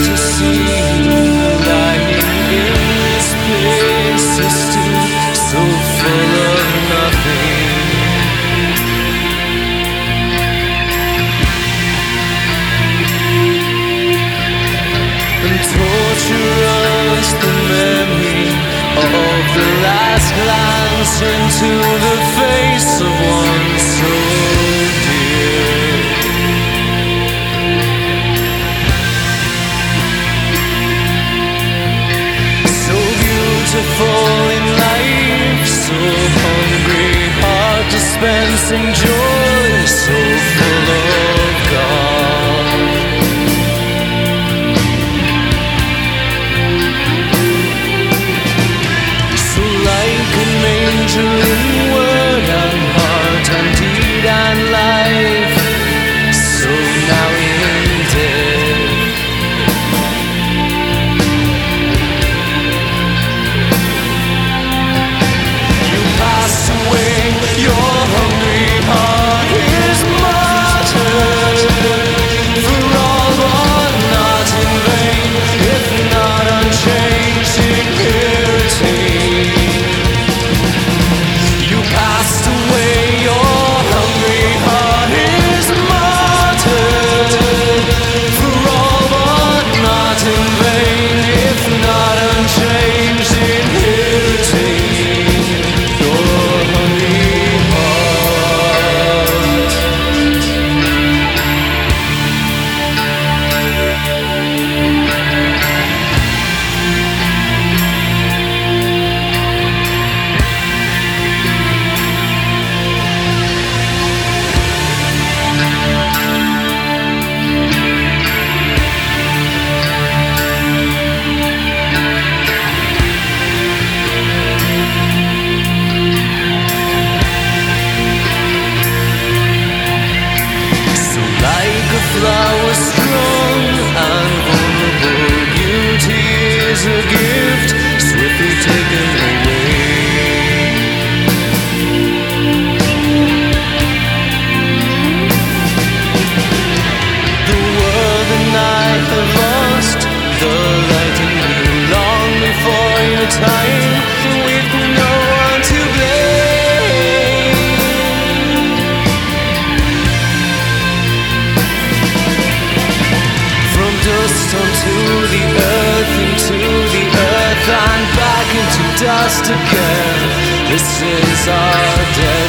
to see you lying in this place is still so full of nothing. And torture us the memory of the last glance into the face of one so dear. So beautiful in life, so hungry, heart dispensing joy, so full of God. So like an angel in word and heart and deed and life, so now in death. You passed away, your hungry heart is martyred for all but not in vain, if not unchanged in purity. You passed away, your hungry heart is martyred for all but not in vain, if not unchanged in purity. Your hungry heart. So like a flower strong and vulnerable, beauty is a gift swiftly taken away. The world and I have lost the light in you long before your time, with no one to blame. From dust onto the earth, into the earth and back into dust again. This is our day.